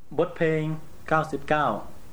บทเพลง99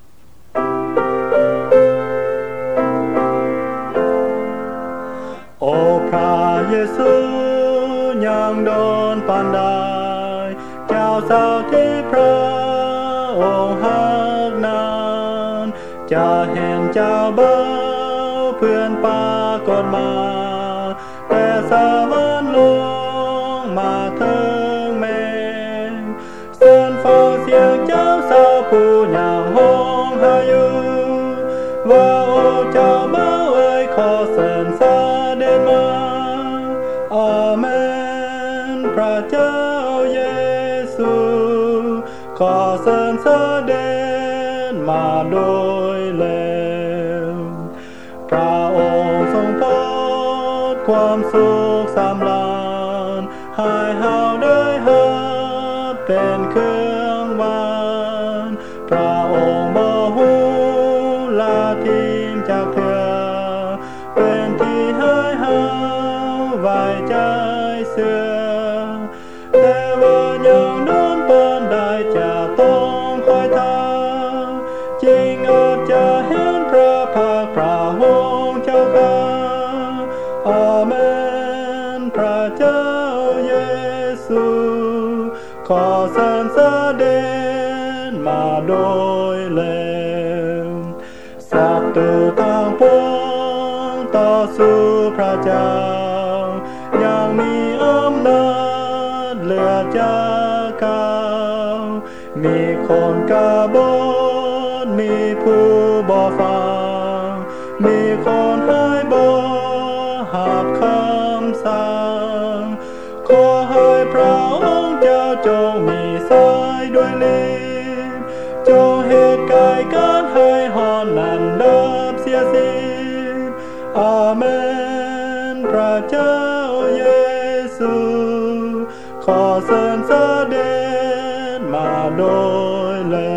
โอ้พระเยซูยังโดนปานใดเจ้าสาวที่พระองค์หักนานจะเห็นเจ้าเบาเพื่อนปากฏมาแต่สวรรค์ลงมาถึงแม่เส้นฟังเสียงเจ้าสาวผู้ยังห้องหาอยู่ว่าโอ้เจ้าเบาเอ๋ยขอเส้นสาเดินมาอาเมนพระเจ้าเยซูขอเส้นสาเดินมาโดยแล้วพระองค์ทรงโปรดความสุขสำราญให้เฮาได้หับเป็นเครื่องหวานพระองค์บ่ฮู้ละทิมจากเธอเป็นที่ให้เฮาไว้ใจเสื่อแต่ว่ายังโดนปานใดจะต้องคอยท่าจริงอาจจะเห็นพระพักตร์พระองค์เจ้าข้าอาเมนพระเจ้าเยซูขอสรรเสริญมาโดยแล้วศัตรูต่างปวงต่อสู้พระเจ้ายังมีอำนาจเหลือจากเก่ามีคนกบฏมีผู้บ่ฟังมีคนให้บ่หับคำสั่งขอให้พระองค์เจ้าจงมีสายด้วยฤทธิ์จงเหตุกายการให้หอนนั้นดับเสียสิ้นอาเมนพระเจ้าเยซูขอสรรเสริญมาโดยแล้ว